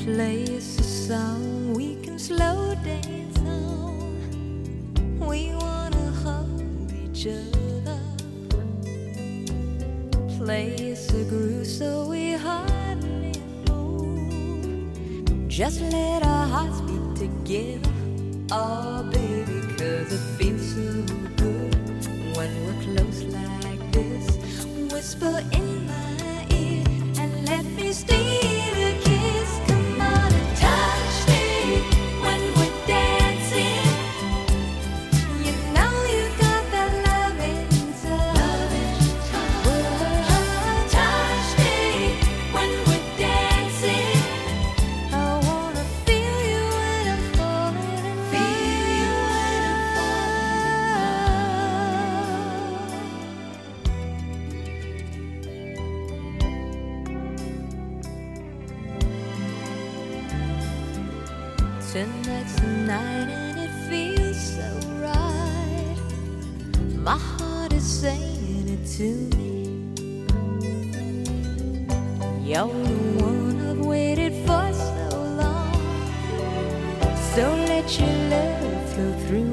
Play us a song we can slow dance on. We wanna hold each other. Play us a groove so we hardly move. Just let our hearts beat together. Oh baby, 'cause it feels so good when we're close like this. Whisper in my ear and let me steal a kiss. Come on and touch me when we're dancing. You know you got that loving touch. Touch me when we're dancing. I wanna feel you when I'm falling in love. Feel you when I'm Tonight's the night and it feels so right. My heart is saying it to me. You're the one I've waited for so long. So let your love flow through